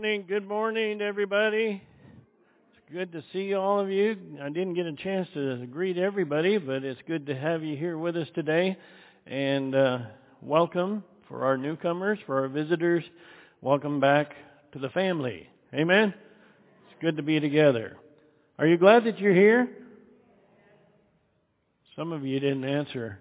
Good morning, everybody. It's good to see all of you. I didn't get a chance to greet everybody, but it's good to have you here with us today. And welcome for our newcomers, for our visitors. Welcome back to the family. Amen? It's good to be together. Are you glad that you're here? Some of you didn't answer.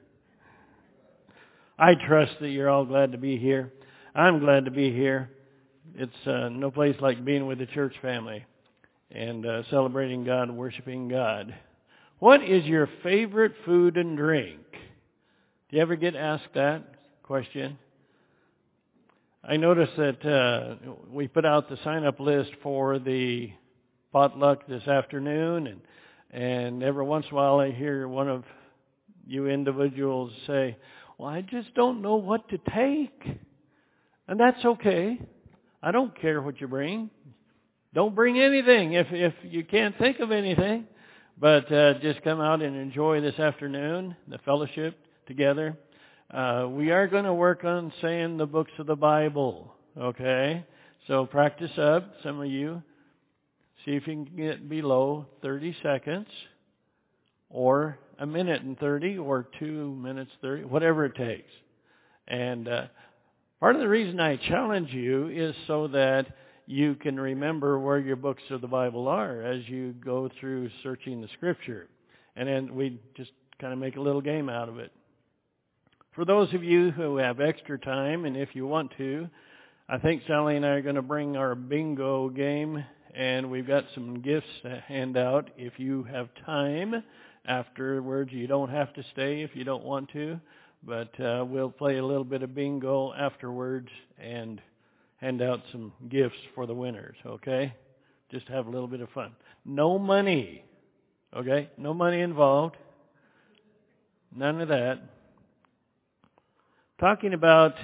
I trust that you're all glad to be here. I'm glad to be here. It's no place like being with the church family and celebrating God, worshiping God. What is your favorite food and drink? Do you ever get asked that question? I noticed that we put out the sign-up list for the potluck this afternoon, and every once in a while I hear one of you individuals say, "Well, I just don't know what to take." And that's okay. I don't care what you bring. Don't bring anything if you can't think of anything. But just come out and enjoy this afternoon, the fellowship together. We are going to work on saying the books of the Bible, okay? So practice up, some of you. See if you can get below 30 seconds or a minute and 30 or 2 minutes 30, whatever it takes. And part of the reason I challenge you is so that you can remember where your books of the Bible are as you go through searching the Scripture. And then we just kind of make a little game out of it. For those of you who have extra time, and if you want to, I think Sally and I are going to bring our bingo game, and we've got some gifts to hand out. If you have time afterwards, you don't have to stay if you don't want to. But we'll play a little bit of bingo afterwards and hand out some gifts for the winners, okay? Just have a little bit of fun. No money, okay? No money involved. None of that. Talking about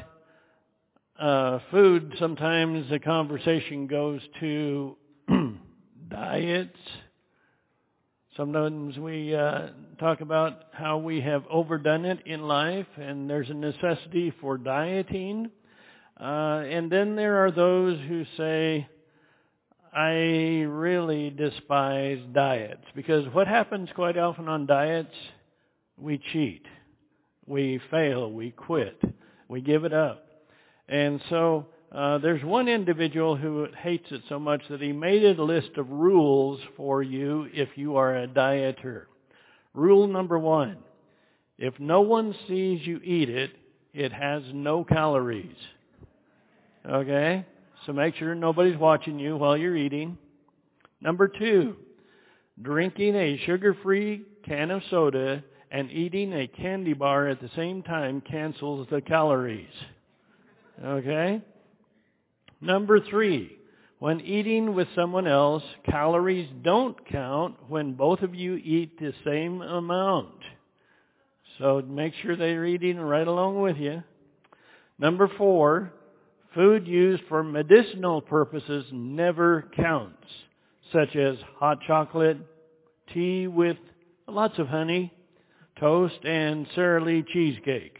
food, sometimes the conversation goes to diets. Sometimes we talk about how we have overdone it in life, and there's a necessity for dieting. And then there are those who say, I really despise diets. Because what happens quite often on diets, we cheat. We fail. We quit. We give it up. And so there's one individual who hates it so much that he made a list of rules for you if you are a dieter. Rule number 1, if no one sees you eat it, it has no calories. Okay? So make sure nobody's watching you while you're eating. Number 2, drinking a sugar-free can of soda and eating a candy bar at the same time cancels the calories. Okay? Number 3, when eating with someone else, calories don't count when both of you eat the same amount. So make sure they're eating right along with you. Number 4, food used for medicinal purposes never counts, such as hot chocolate, tea with lots of honey, toast, and Sara Lee cheesecake.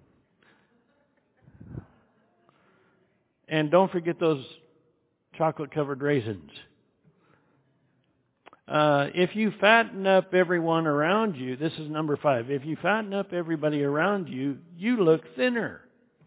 And don't forget those chocolate-covered raisins. If you fatten up everyone around you, this is number 5. If you fatten up everybody around you, you look thinner.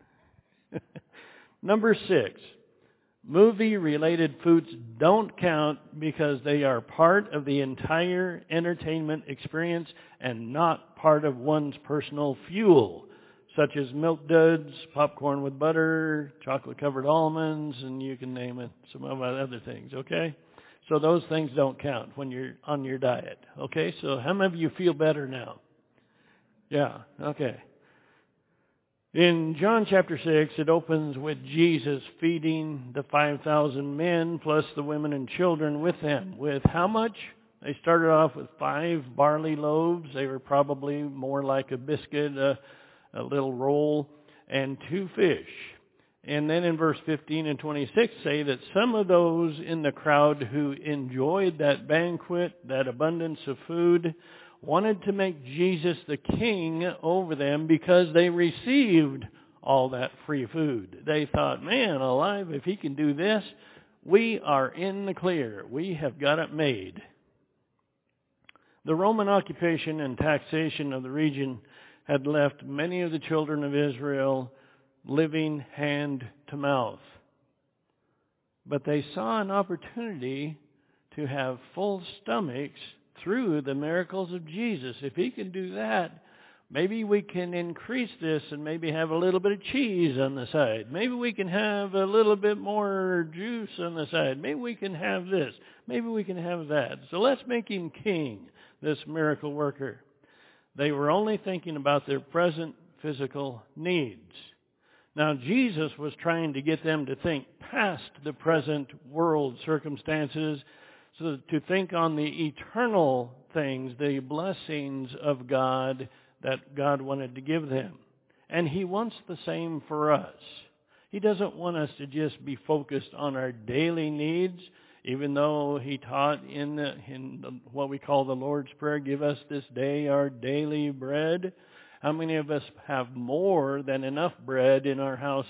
Number 6, movie-related foods don't count because they are part of the entire entertainment experience and not part of one's personal fuel, such as Milk Duds, popcorn with butter, chocolate-covered almonds, and you can name it, some of other things, okay? So those things don't count when you're on your diet, okay? So how many of you feel better now? Yeah, okay. In John chapter 6, it opens with Jesus feeding the 5,000 men plus the women and children with them. With how much? They started off with 5 barley loaves. They were probably more like a biscuit, a little roll, and 2 fish. And then in verse 15 and 26 say that some of those in the crowd who enjoyed that banquet, that abundance of food, wanted to make Jesus the king over them because they received all that free food. They thought, man alive, if he can do this, We are in the clear. We have got it made. The Roman occupation and taxation of the region had left many of the children of Israel living hand to mouth. But they saw an opportunity to have full stomachs through the miracles of Jesus. If he can do that, maybe we can increase this and maybe have a little bit of cheese on the side. Maybe we can have a little bit more juice on the side. Maybe we can have this. Maybe we can have that. So let's make him king, this miracle worker. They were only thinking about their present physical needs. Now, Jesus was trying to get them to think past the present world circumstances, so to think on the eternal things, the blessings of God that God wanted to give them. And he wants the same for us. He doesn't want us to just be focused on our daily needs, even though he taught in what we call the Lord's Prayer, give us this day our daily bread. How many of us have more than enough bread in our house?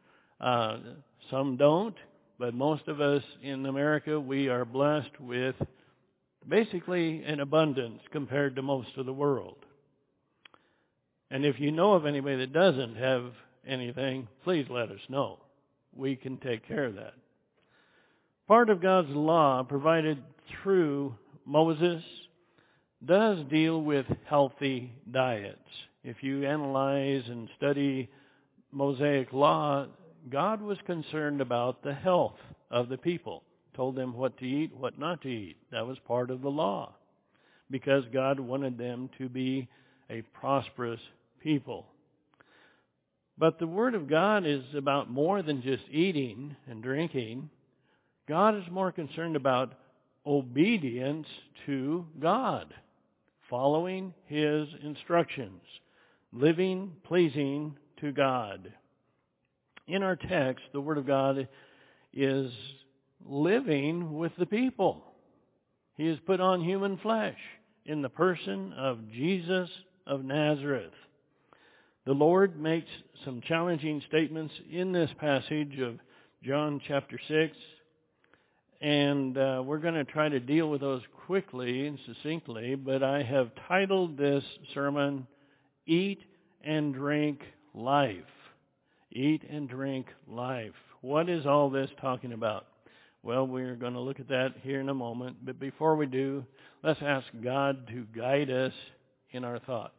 Some don't, but most of us in America, we are blessed with basically an abundance compared to most of the world. And if you know of anybody that doesn't have anything, please let us know. We can take care of that. Part of God's law provided through Moses does deal with healthy diets. If you analyze and study Mosaic law, God was concerned about the health of the people. Told them what to eat, what not to eat. That was part of the law. Because God wanted them to be a prosperous people. But the Word of God is about more than just eating and drinking. God is more concerned about obedience to God, following his instructions, living pleasing to God. In our text, the Word of God is living with the people. He has put on human flesh in the person of Jesus of Nazareth. The Lord makes some challenging statements in this passage of John chapter 6, and we're going to try to deal with those quickly and succinctly, but I have titled this sermon, Eat and Drink Life. Eat and drink life. What is all this talking about? Well, we're going to look at that here in a moment, but before we do, let's ask God to guide us in our thoughts.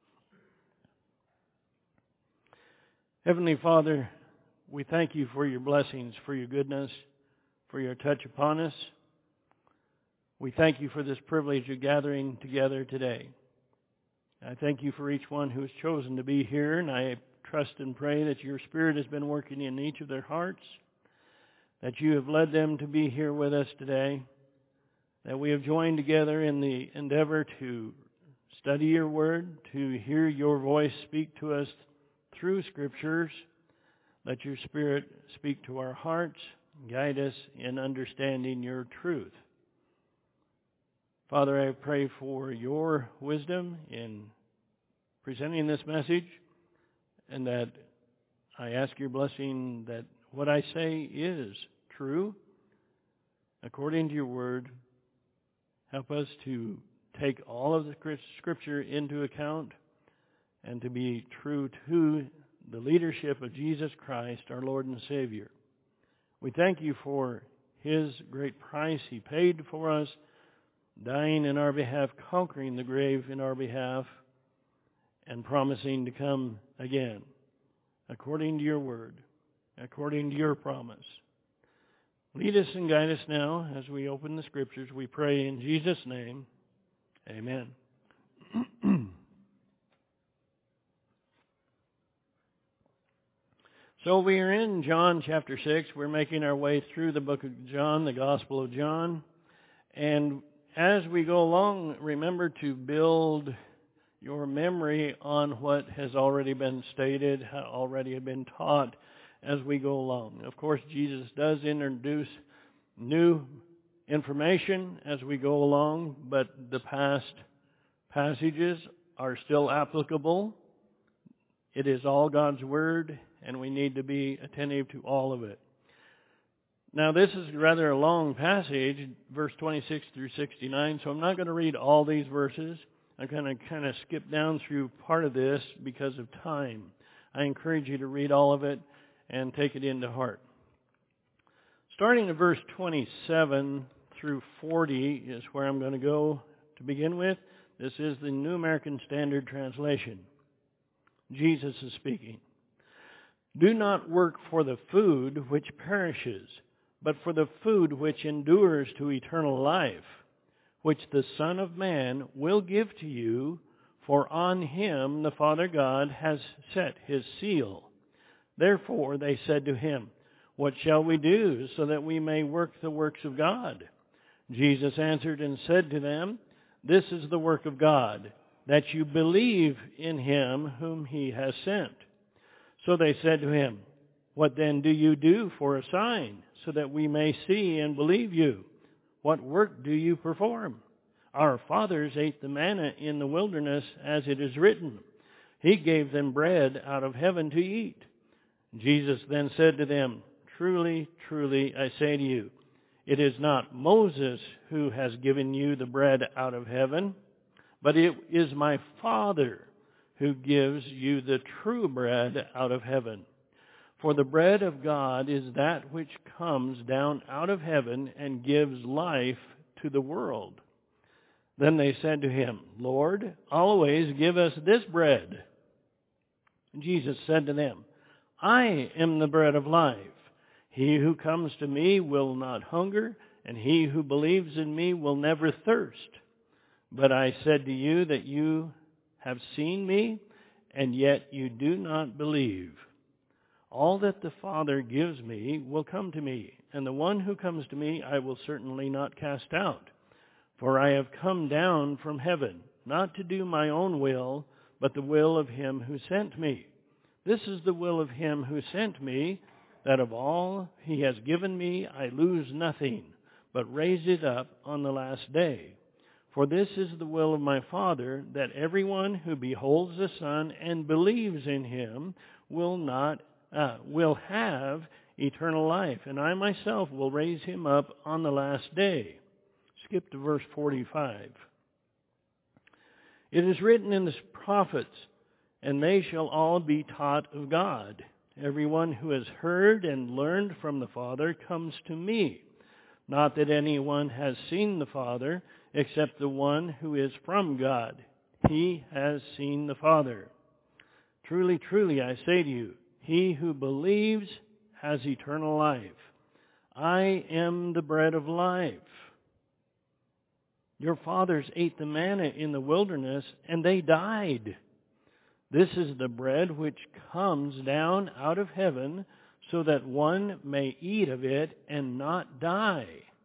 Heavenly Father, we thank you for your blessings, for your goodness, for your touch upon us. We thank you for this privilege of gathering together today. I thank you for each one who has chosen to be here, and I trust and pray that your Spirit has been working in each of their hearts, that you have led them to be here with us today, that we have joined together in the endeavor to study your word, to hear your voice speak to us through Scriptures. Let your Spirit speak to our hearts, guide us in understanding your truth. Father, I pray for your wisdom in presenting this message, and that I ask your blessing that what I say is true, according to your word. Help us to take all of the Scripture into account and to be true to the leadership of Jesus Christ, our Lord and Savior. We thank you for his great price he paid for us, dying in our behalf, conquering the grave in our behalf, and promising to come again, according to your word, according to your promise. Lead us and guide us now as we open the Scriptures. We pray in Jesus' name. Amen. So we are in John chapter 6. We're making our way through the book of John, the Gospel of John. And as we go along, remember to build your memory on what has already been stated, already been taught as we go along. Of course, Jesus does introduce new information as we go along, but the past passages are still applicable. It is all God's Word, and we need to be attentive to all of it. Now, this is rather a long passage, verse 26 through 69, so I'm not going to read all these verses. I'm going to kind of skip down through part of this because of time. I encourage you to read all of it and take it into heart. Starting at verse 27 through 40 is where I'm going to go to begin with. This is the New American Standard Translation. Jesus is speaking. Do not work for the food which perishes, but for the food which endures to eternal life, which the Son of Man will give to you, for on him the Father God has set his seal. Therefore they said to him, What shall we do so that we may work the works of God? Jesus answered and said to them, This is the work of God, that you believe in him whom he has sent. So they said to him, What then do you do for a sign, so that we may see and believe you? What work do you perform? Our fathers ate the manna in the wilderness, as it is written, He gave them bread out of heaven to eat. Jesus then said to them, Truly, truly, I say to you, it is not Moses who has given you the bread out of heaven, but it is my Father who gives you the true bread out of heaven. For the bread of God is that which comes down out of heaven and gives life to the world. Then they said to him, Lord, always give us this bread. Jesus said to them, I am the bread of life. He who comes to me will not hunger, and he who believes in me will never thirst. But I said to you that you have seen me, and yet you do not believe. All that the Father gives me will come to me, and the one who comes to me I will certainly not cast out. For I have come down from heaven, not to do my own will, but the will of him who sent me. This is the will of him who sent me, that of all he has given me I lose nothing, but raise it up on the last day. For this is the will of my Father, that everyone who beholds the Son and believes in him will have eternal life, and I myself will raise him up on the last day. Skip to verse 45. It is written in the prophets, and they shall all be taught of God. Everyone who has heard and learned from the Father comes to me. Not that anyone has seen the Father, except the one who is from God. He has seen the Father. Truly, truly, I say to you, he who believes has eternal life. I am the bread of life. Your fathers ate the manna in the wilderness, and they died. This is the bread which comes down out of heaven, so that one may eat of it and not die.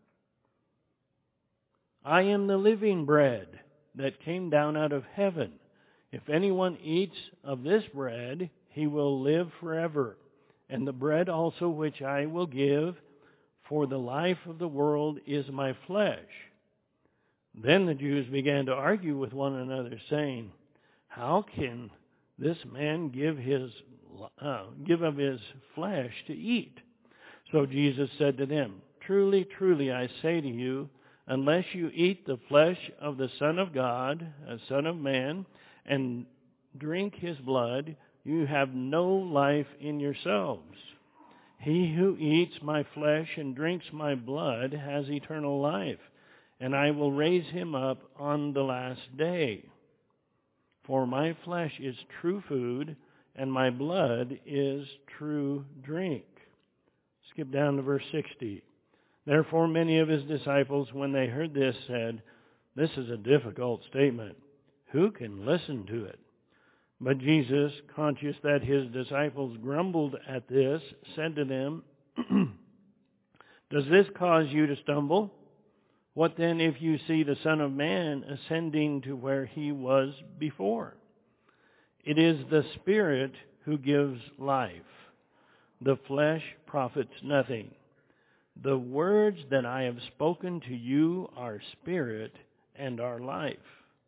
I am the living bread that came down out of heaven. If anyone eats of this bread, he will live forever. And the bread also which I will give for the life of the world is my flesh. Then the Jews began to argue with one another, saying, How can this man give of his flesh to eat? So Jesus said to them, Truly, truly, I say to you, unless you eat the flesh of the Son of God, a Son of Man, and drink his blood, you have no life in yourselves. He who eats my flesh and drinks my blood has eternal life, and I will raise him up on the last day. For my flesh is true food, and my blood is true drink. Skip down to verse 60. Therefore many of his disciples, when they heard this, said, This is a difficult statement. Who can listen to it? But Jesus, conscious that his disciples grumbled at this, said to them, Does this cause you to stumble? What then if you see the Son of Man ascending to where he was before? It is the Spirit who gives life. The flesh profits nothing. The words that I have spoken to you are spirit and are life.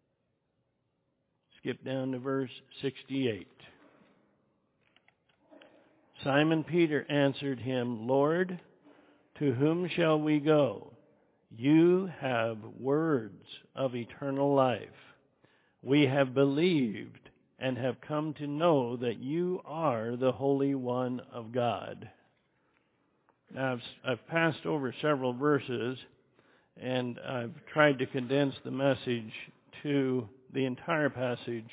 Skip down to verse 68. Simon Peter answered him, Lord, To whom shall we go? You have words of eternal life. We have believed and have come to know that you are the Holy One of God. Now, I've passed over several verses, and I've tried to condense the message to the entire passage.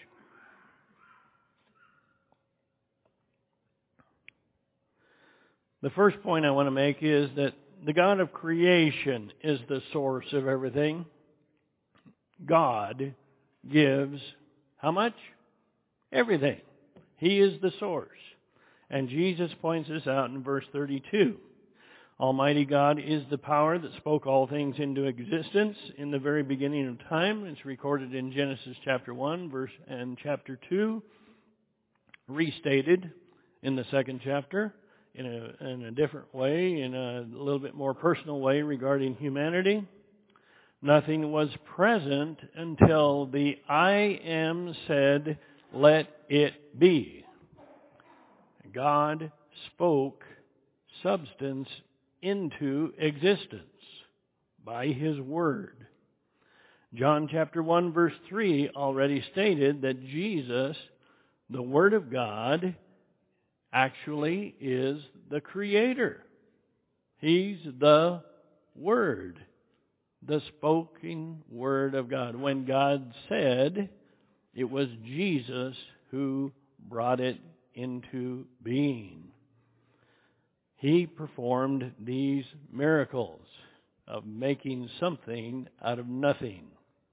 The first point I want to make is that the God of creation is the source of everything. God gives how much? Everything. He is the source. And Jesus points this out in verse 32. Almighty God is the power that spoke all things into existence in the very beginning of time. It's recorded in Genesis chapter 1 and chapter 2, restated in the second chapter in a different way, in a little bit more personal way regarding humanity. Nothing was present until the I Am said, let it be. God spoke substance into existence by His Word. John chapter 1 verse 3 already stated that Jesus, the Word of God, actually is the Creator. He's the Word, the spoken Word of God. When God said, it was Jesus who brought it into being. He performed these miracles of making something out of nothing.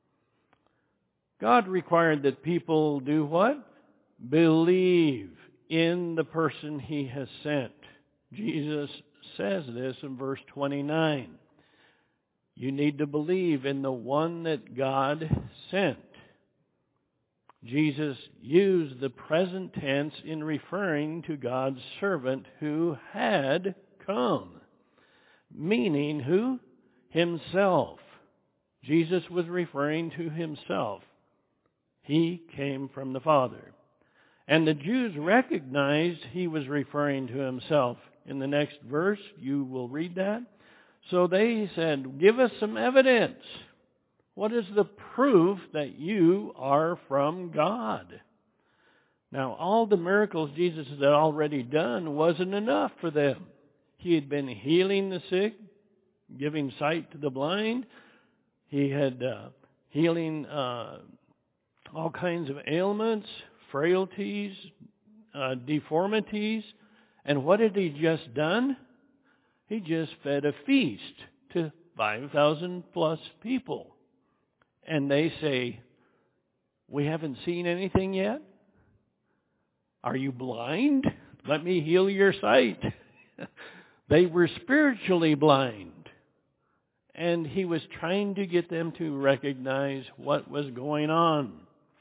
God required that people do what? Believe in the person He has sent. Jesus says this in verse 29. You need to believe in the one that God sent. Jesus used the present tense in referring to God's servant who had come. Meaning who? Himself. Jesus was referring to Himself. He came from the Father. And the Jews recognized He was referring to Himself. In the next verse, you will read that. So they said, give us some evidence. What is the proof that you are from God? Now, all the miracles Jesus had already done wasn't enough for them. He had been healing the sick, giving sight to the blind. He had healing all kinds of ailments, frailties, deformities. And what had He just done? He just fed a feast to 5,000 plus people. And they say, we haven't seen anything yet? Are you blind? Let me heal your sight. They were spiritually blind. And He was trying to get them to recognize what was going on.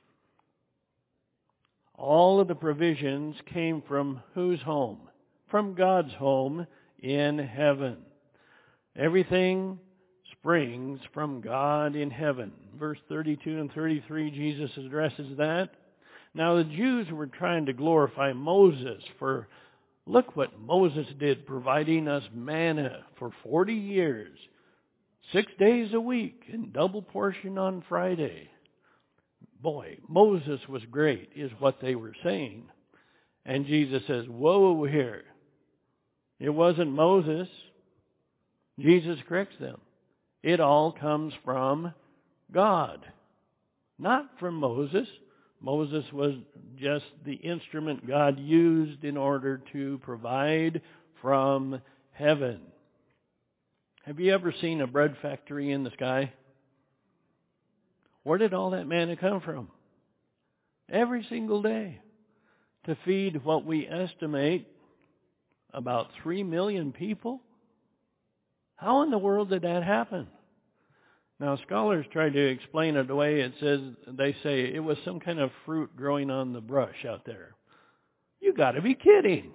All of the provisions came from whose home? From God's home in heaven. Everything springs from God in heaven. Verse 32 and 33, Jesus addresses that. Now the Jews were trying to glorify Moses for, look what Moses did, providing us manna for 40 years, 6 days a week, and double portion on Friday. Boy, Moses was great, is what they were saying. And Jesus says, whoa here. It wasn't Moses. Jesus corrects them. It all comes from God, not from Moses. Moses was just the instrument God used in order to provide from heaven. Have you ever seen a bread factory in the sky? Where did all that manna come from? Every single day. To feed what we estimate about 3 million people? How in the world did that happen? Now, scholars try to explain it away. They say it was some kind of fruit growing on the brush out there. You got to be kidding.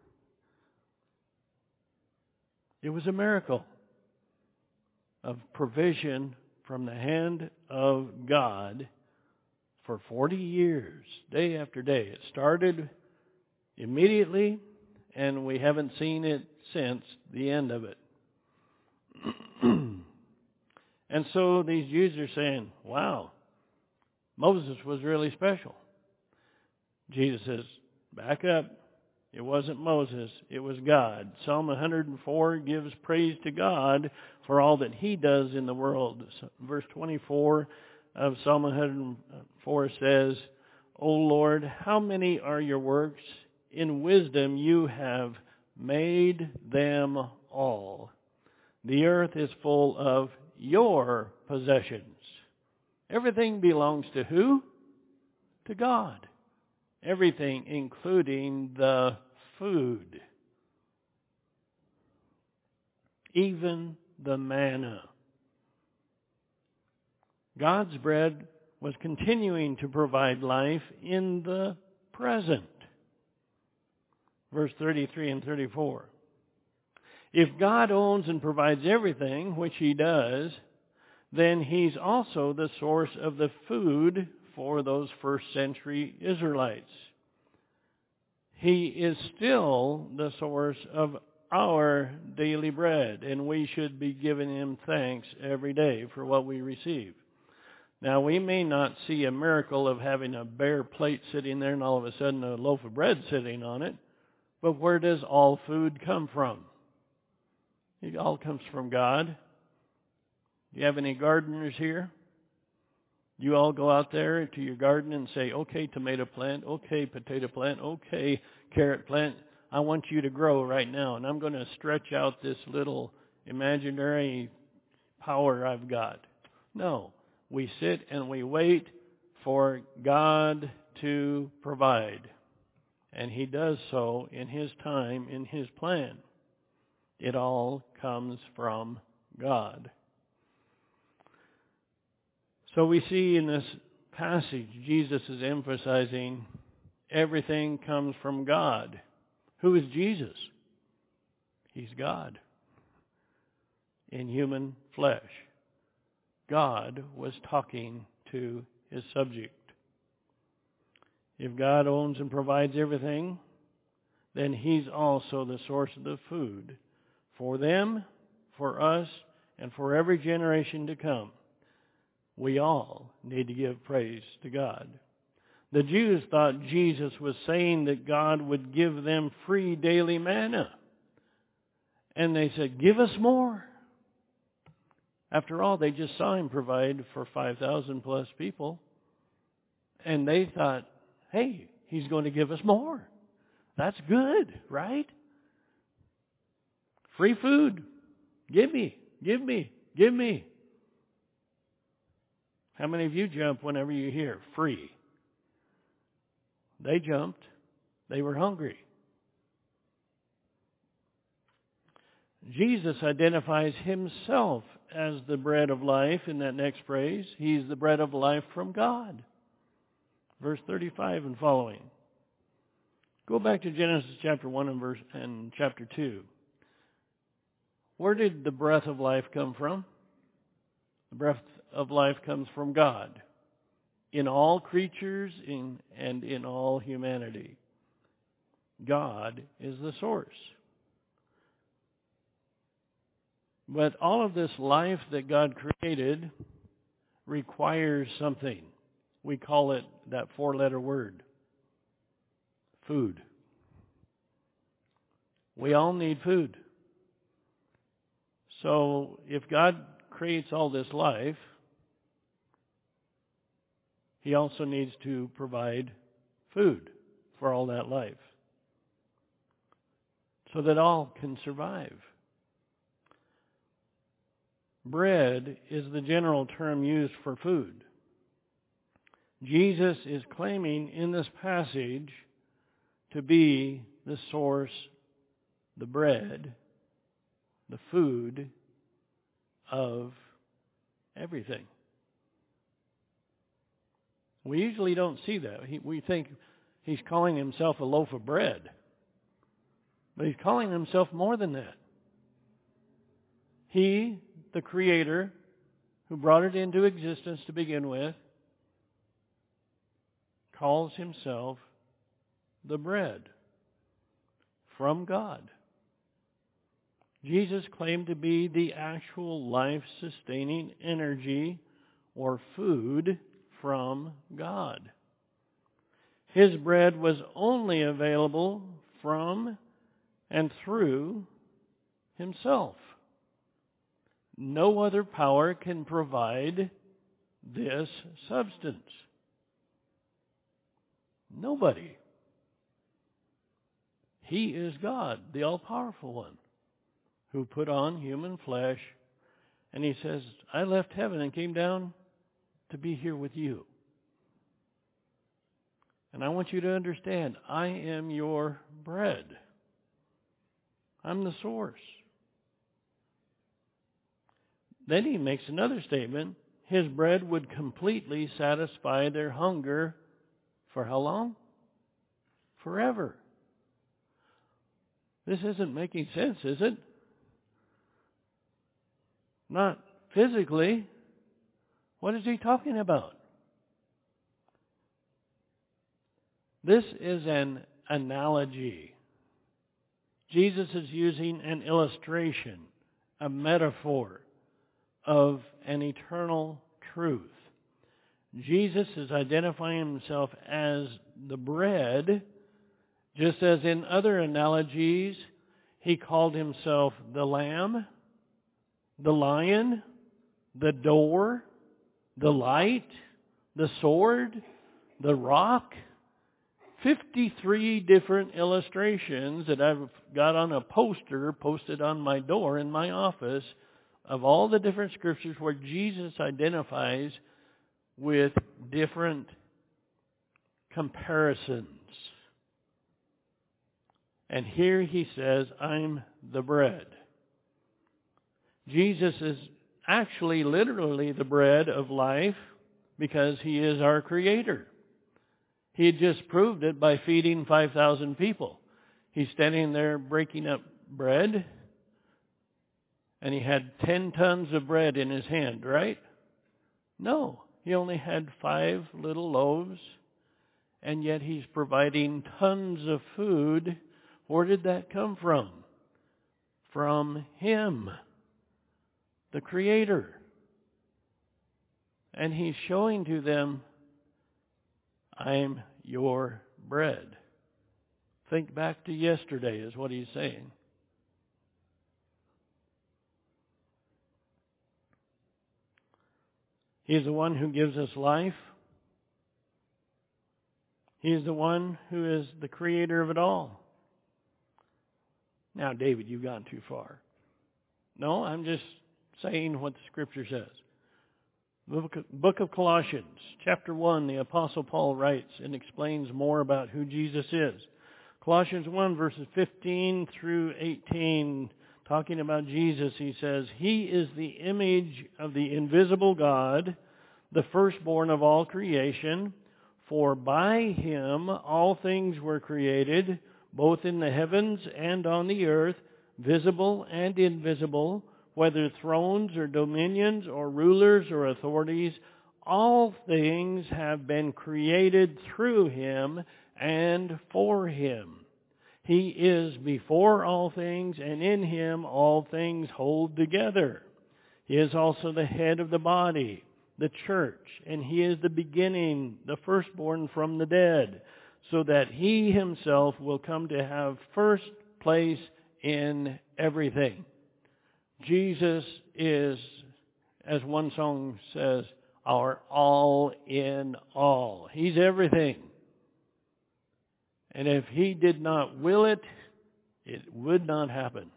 It was a miracle of provision from the hand of God for 40 years, day after day. It started immediately, and we haven't seen it since the end of it. And so these Jews are saying, wow, Moses was really special. Jesus says, back up. It wasn't Moses, it was God. Psalm 104 gives praise to God for all that He does in the world. Verse 24 of Psalm 104 says, O Lord, how many are your works? In wisdom you have made them all. The earth is full of your possessions. Everything belongs to who? To God. Everything, including the food. Even the manna. God's bread was continuing to provide life in the present. Verse 33 and 34. If God owns and provides everything, which He does, then He's also the source of the food for those first century Israelites. He is still the source of our daily bread, and we should be giving Him thanks every day for what we receive. Now, we may not see a miracle of having a bare plate sitting there and all of a sudden a loaf of bread sitting on it, but where does all food come from? It all comes from God. Do you have any gardeners here? You all go out there to your garden and say, okay, tomato plant, okay, potato plant, okay, carrot plant. I want you to grow right now, and I'm going to stretch out this little imaginary power I've got. No, we sit and we wait for God to provide. And He does so in His time, in His plan. It all comes from God. So we see in this passage, Jesus is emphasizing everything comes from God. Who is Jesus? He's God in human flesh. God was talking to His subject. If God owns and provides everything, then He's also the source of the food for them, for us, and for every generation to come. We all need to give praise to God. The Jews thought Jesus was saying that God would give them free daily manna. And they said, give us more. After all, they just saw Him provide for 5,000 plus people. And they thought, hey, He's going to give us more. That's good, right? Free food. Give me, give me, give me. How many of you jump whenever you hear free? They jumped. They were hungry. Jesus identifies Himself as the bread of life in that next phrase. He's the bread of life from God. Verse 35 and following. Go back to Genesis chapter 1 and chapter 2. Where did the breath of life come from? The breath of life comes from God in all creatures and in all humanity. God is the source. But all of this life that God created requires something. We call it that 4-letter word, food. We all need food. So if God creates all this life, He also needs to provide food for all that life so that all can survive. Bread is the general term used for food. Jesus is claiming in this passage to be the source, the bread, the food of everything. We usually don't see that. We think He's calling Himself a loaf of bread. But He's calling Himself more than that. He, the Creator, who brought it into existence to begin with, calls Himself the bread from God. Jesus claimed to be the actual life-sustaining energy or food from God. His bread was only available from and through himself. No other power can provide this substance. Nobody. He is God, the all-powerful one, who put on human flesh, and he says, I left heaven and came down to be here with you. And I want you to understand, I am your bread. I'm the source. Then he makes another statement. His bread would completely satisfy their hunger for how long? Forever. This isn't making sense, is it? Not physically. What is he talking about? This is an analogy. Jesus is using an illustration, a metaphor of an eternal truth. Jesus is identifying himself as the bread, just as in other analogies, he called himself the lamb, the lion, the door, the light, the sword, the rock. 53 different illustrations that I've got on a poster posted on my door in my office of all the different scriptures where Jesus identifies with different comparisons. And here he says, I'm the bread. Jesus is actually literally the bread of life because he is our creator. He had just proved it by feeding 5,000 people. He's standing there breaking up bread, and he had 10 tons of bread in his hand, right? No, he only had 5 little loaves, and yet he's providing tons of food. Where did that come from? From him, the Creator. And he's showing to them, I'm your bread. Think back to yesterday is what he's saying. He's the one who gives us life. He's the one who is the creator of it all. Now, David, you've gone too far. No, I'm just saying what the Scripture says. The book of Colossians, chapter 1, the Apostle Paul writes and explains more about who Jesus is. Colossians 1, verses 15 through 18, talking about Jesus, he says, He is the image of the invisible God, the firstborn of all creation. For by him all things were created, both in the heavens and on the earth, visible and invisible, whether thrones or dominions or rulers or authorities, all things have been created through him and for him. He is before all things, and in him all things hold together. He is also the head of the body, the church, and he is the beginning, the firstborn from the dead, so that he himself will come to have first place in everything. Jesus is, as one song says, our all in all. He's everything. And if he did not will it, it would not happen.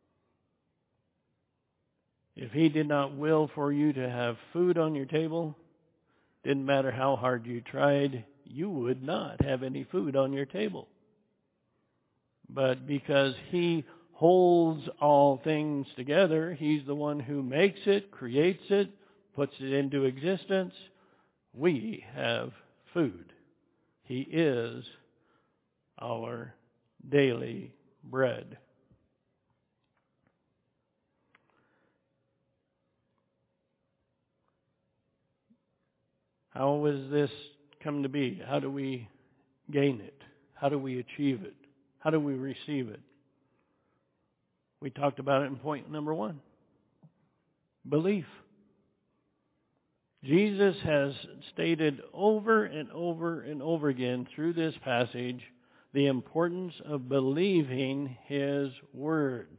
If he did not will for you to have food on your table, didn't matter how hard you tried, you would not have any food on your table. But because he holds all things together, he's the one who makes it, creates it, puts it into existence, we have food. He is our daily bread. How has this come to be? How do we gain it? How do we achieve it? How do we receive it? We talked about it in point number 1. Belief. Jesus has stated over and over and over again through this passage the importance of believing His words.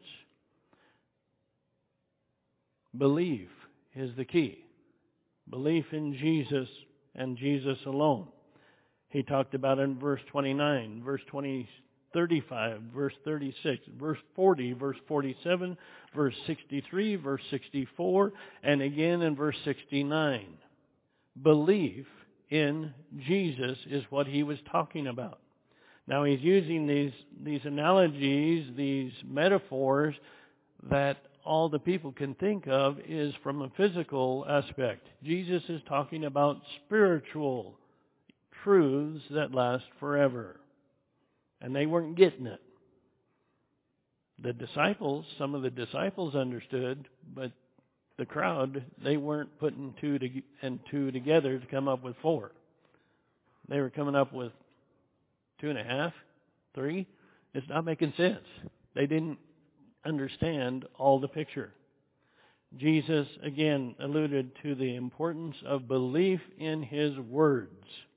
Belief is the key. Belief in Jesus and Jesus alone. He talked about it in verse 29, verse 35, verse 36, verse 40, verse 47, verse 63, verse 64, and again in verse 69. Belief in Jesus is what he was talking about. Now he's using these analogies, these metaphors that all the people can think of is from a physical aspect. Jesus is talking about spiritual truths that last forever. And they weren't getting it. The disciples, some of the disciples understood, but the crowd, they weren't putting 2 and 2 together to come up with 4. They were coming up with 2.5, 3. It's not making sense. They didn't understand all the picture. Jesus, again, alluded to the importance of belief in His words.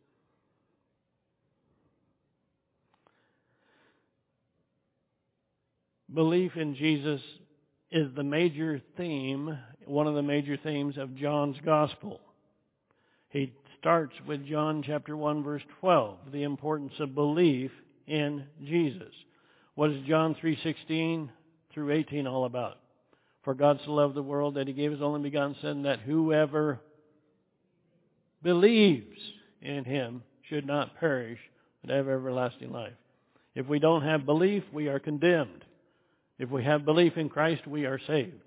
Belief in Jesus is the major theme, one of the major themes of John's Gospel. He starts with John chapter 1, verse 12, the importance of belief in Jesus. What is John 3:16 through 18 all about? For God so loved the world that He gave His only begotten Son, that whoever believes in Him should not perish, but have everlasting life. If we don't have belief, we are condemned. If we have belief in Christ, we are saved.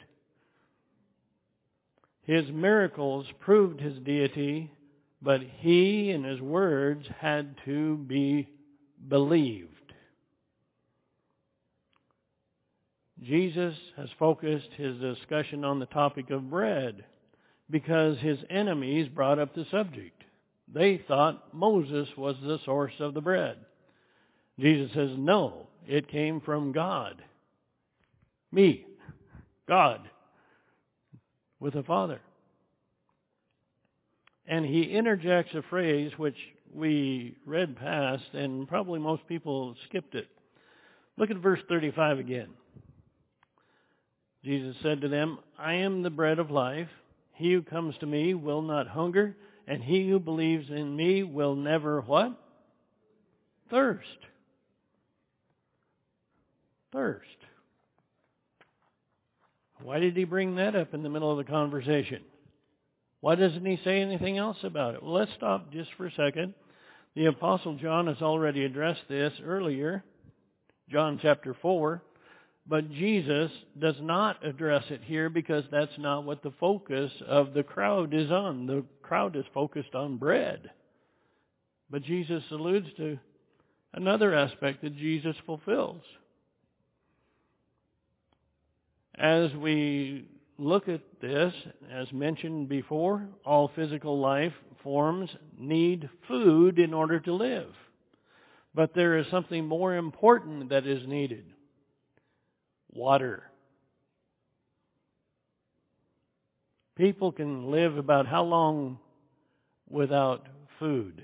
His miracles proved His deity, but He and His words had to be believed. Jesus has focused His discussion on the topic of bread because His enemies brought up the subject. They thought Moses was the source of the bread. Jesus says, no, it came from God. Me, God, with the Father. And He interjects a phrase which we read past, and probably most people skipped it. Look at verse 35 again. Jesus said to them, I am the bread of life. He who comes to me will not hunger, and he who believes in me will never what? Thirst. Thirst. Why did He bring that up in the middle of the conversation? Why doesn't He say anything else about it? Well, let's stop just for a second. The Apostle John has already addressed this earlier, John chapter 4, but Jesus does not address it here because that's not what the focus of the crowd is on. The crowd is focused on bread. But Jesus alludes to another aspect that Jesus fulfills. As we look at this, as mentioned before, all physical life forms need food in order to live. But there is something more important that is needed. Water. People can live about how long without food?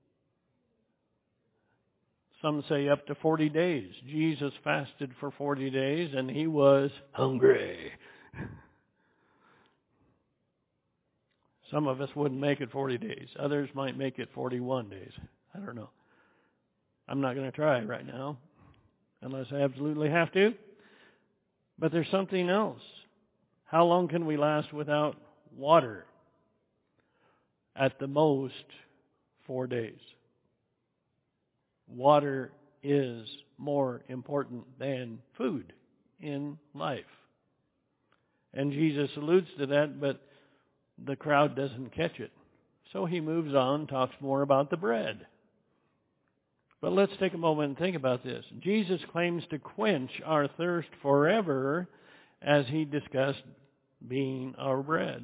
Some say up to 40 days. Jesus fasted for 40 days and He was hungry. Some of us wouldn't make it 40 days. Others might make it 41 days. I don't know. I'm not going to try right now unless I absolutely have to. But there's something else. How long can we last without water? At the most, 4 days. Water is more important than food in life. And Jesus alludes to that, but the crowd doesn't catch it. So He moves on, talks more about the bread. But let's take a moment and think about this. Jesus claims to quench our thirst forever as He discussed being our bread.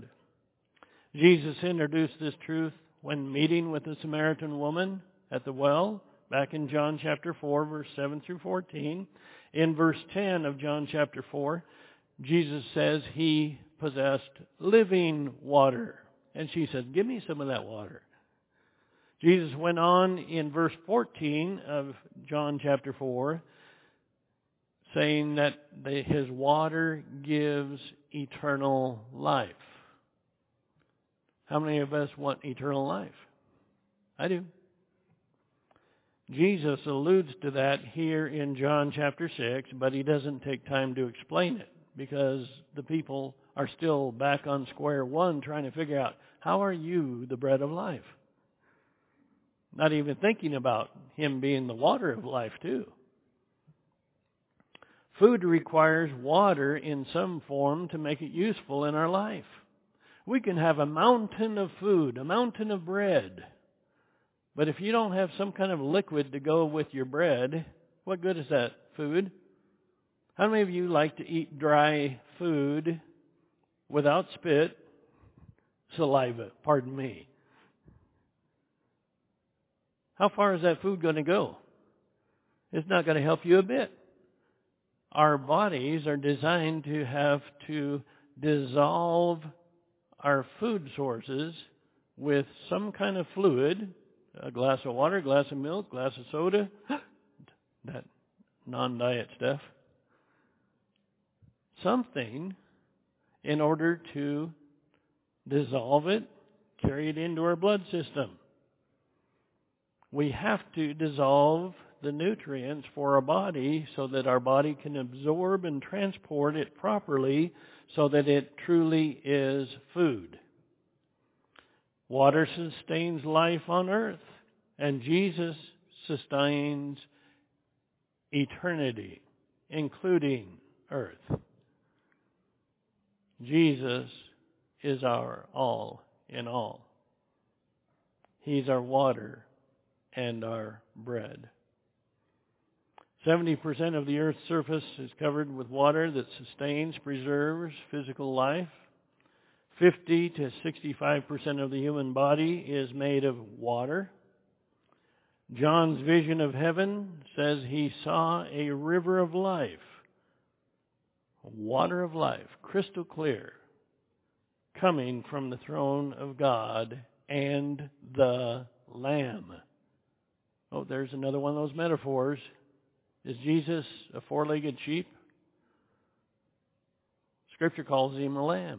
Jesus introduced this truth when meeting with the Samaritan woman at the well, back in John chapter 4, verse 7 through 14. In verse 10 of John chapter 4, Jesus says he possessed living water. And she said, give me some of that water. Jesus went on in verse 14 of John chapter 4, saying that his water gives eternal life. How many of us want eternal life? I do. Jesus alludes to that here in John chapter 6, but he doesn't take time to explain it because the people are still back on square one trying to figure out, how are you the bread of life? Not even thinking about him being the water of life too. Food requires water in some form to make it useful in our life. We can have a mountain of food, a mountain of bread, but if you don't have some kind of liquid to go with your bread, what good is that food? How many of you like to eat dry food without spit, saliva, pardon me? How far is that food going to go? It's not going to help you a bit. Our bodies are designed to have to dissolve our food sources with some kind of fluid, a glass of water, a glass of milk, a glass of soda, that non-diet stuff, something in order to dissolve it, carry it into our blood system. We have to dissolve the nutrients for our body so that our body can absorb and transport it properly so that it truly is food. Water sustains life on earth, and Jesus sustains eternity, including earth. Jesus is our all in all. He's our water and our bread. 70% of the earth's surface is covered with water that sustains, preserves physical life. 50 to 65% of the human body is made of water. John's vision of heaven says he saw a river of life, water of life, crystal clear, coming from the throne of God and the Lamb. Oh, there's another one of those metaphors. Is Jesus a four-legged sheep? Scripture calls him a lamb.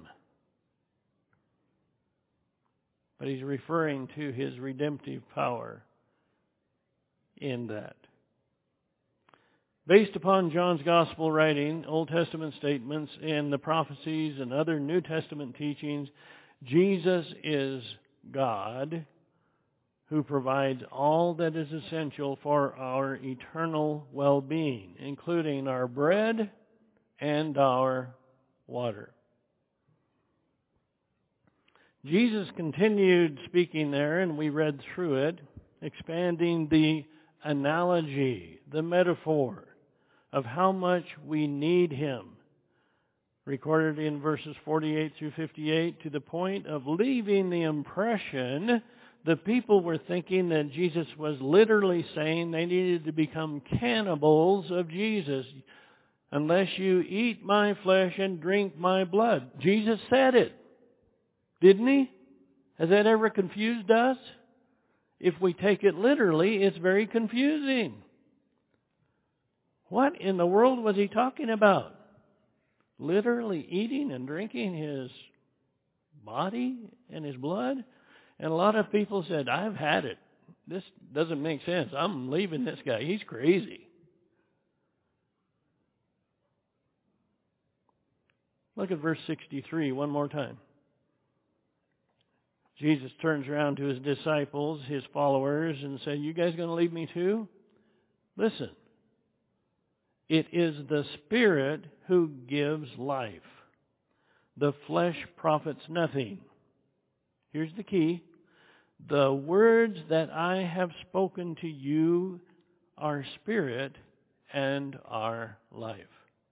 But he's referring to his redemptive power in that. Based upon John's gospel writing, Old Testament statements, and the prophecies and other New Testament teachings, Jesus is God who provides all that is essential for our eternal well-being, including our bread and our water. Jesus continued speaking there, and we read through it, expanding the analogy, the metaphor of how much we need him, recorded in verses 48 through 58, to the point of leaving the impression the people were thinking that Jesus was literally saying they needed to become cannibals of Jesus. Unless you eat my flesh and drink my blood. Jesus said it. Didn't he? Has that ever confused us? If we take it literally, it's very confusing. What in the world was he talking about? Literally eating and drinking his body and his blood? And a lot of people said, I've had it. This doesn't make sense. I'm leaving this guy. He's crazy. Look at verse 63 one more time. Jesus turns around to his disciples, his followers, and said, you guys going to leave me too? Listen. It is the Spirit who gives life. The flesh profits nothing. Here's the key. The words that I have spoken to you are spirit and are life.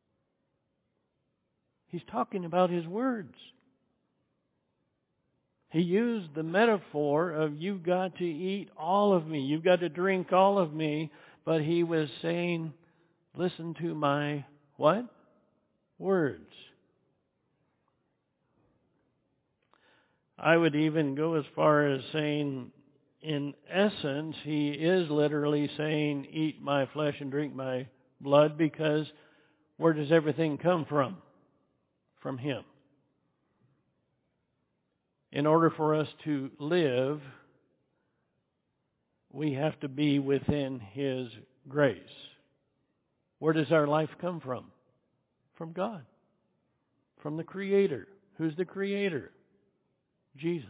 He's talking about his words. He used the metaphor of you've got to eat all of me, you've got to drink all of me, but he was saying, listen to my what? Words. I would even go as far as saying, in essence, he is literally saying, eat my flesh and drink my blood, because where does everything come from? From him. In order for us to live, we have to be within his grace. Where does our life come from? From God. From the Creator. Who's the Creator? Jesus.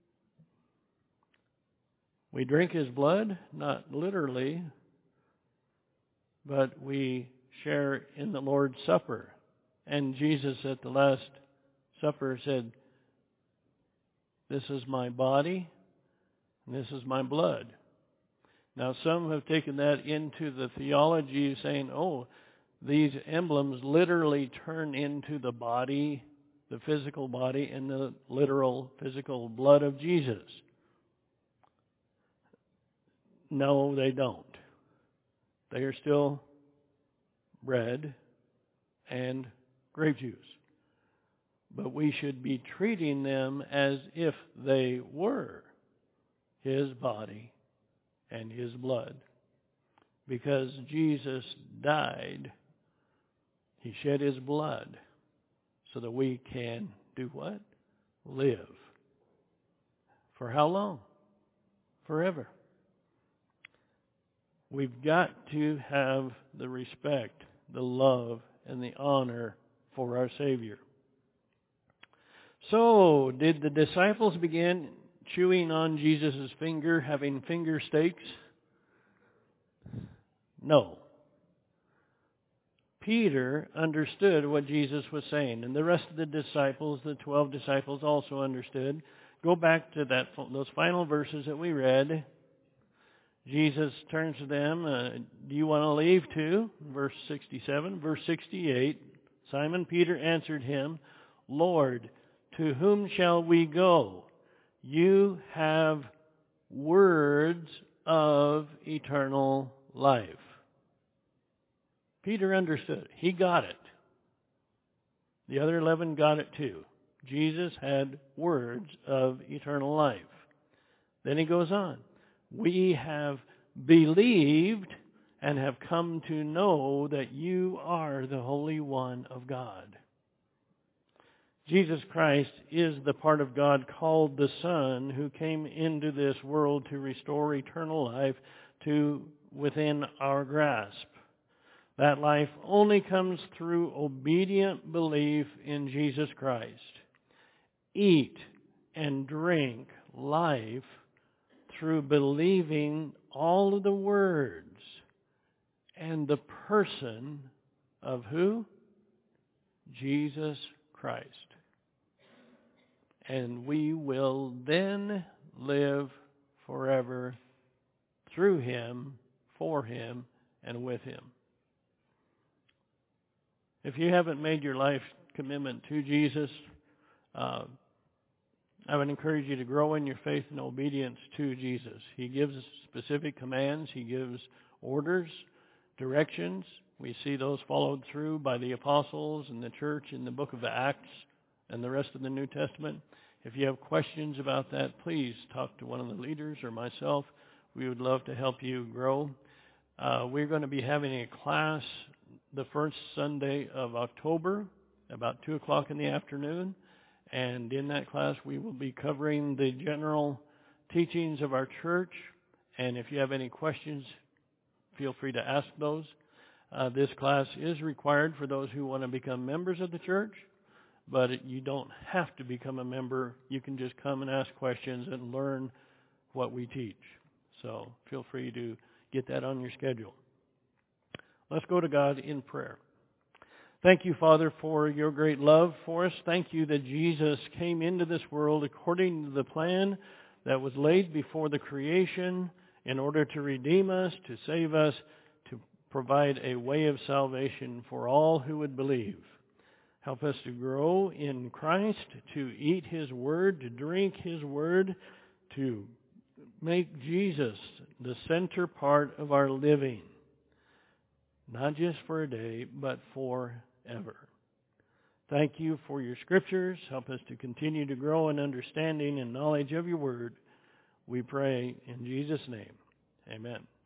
We drink his blood, not literally, but we share in the Lord's Supper. And Jesus at the Last Supper said, this is my body, and this is my blood. Now some have taken that into the theology of saying, oh, these emblems literally turn into the body, the physical body, and the literal physical blood of Jesus. No, they don't. They are still bread and grape juice. But we should be treating them as if they were his body and his blood. Because Jesus died, he shed his blood so that we can do what? Live. For how long? Forever. We've got to have the respect, the love, and the honor for our Savior. So, did the disciples begin chewing on Jesus' finger, having finger steaks? No. Peter understood what Jesus was saying, and the rest of the disciples, the 12 disciples, also understood. Go back to those final verses that we read. Jesus turns to them, do you want to leave too? Verse 67. Verse 68, Simon Peter answered him, Lord, to whom shall we go? You have words of eternal life. Peter understood. He got it. The other 11 got it too. Jesus had words of eternal life. Then he goes on. We have believed and have come to know that you are the Holy One of God. Jesus Christ is the part of God called the Son who came into this world to restore eternal life to within our grasp. That life only comes through obedient belief in Jesus Christ. Eat and drink life through believing all of the words and the person of who? Jesus Christ. And we will then live forever through him, for him, and with him. If you haven't made your life commitment to Jesus, I would encourage you to grow in your faith and obedience to Jesus. He gives specific commands. He gives orders, directions. We see those followed through by the apostles and the church in the book of Acts and the rest of the New Testament. If you have questions about that, please talk to one of the leaders or myself. We would love to help you grow. We're going to be having a class the first Sunday of October, about 2 o'clock in the afternoon. And in that class, we will be covering the general teachings of our church. And if you have any questions, feel free to ask those. This class is required for those who want to become members of the church, but you don't have to become a member. You can just come and ask questions and learn what we teach. So feel free to get that on your schedule. Let's go to God in prayer. Thank you, Father, for your great love for us. Thank you that Jesus came into this world according to the plan that was laid before the creation in order to redeem us, to save us, to provide a way of salvation for all who would believe. Help us to grow in Christ, to eat His Word, to drink His Word, to make Jesus the center part of our living. Not just for a day, but forever. Thank you for your scriptures. Help us to continue to grow in understanding and knowledge of your Word. We pray in Jesus' name. Amen.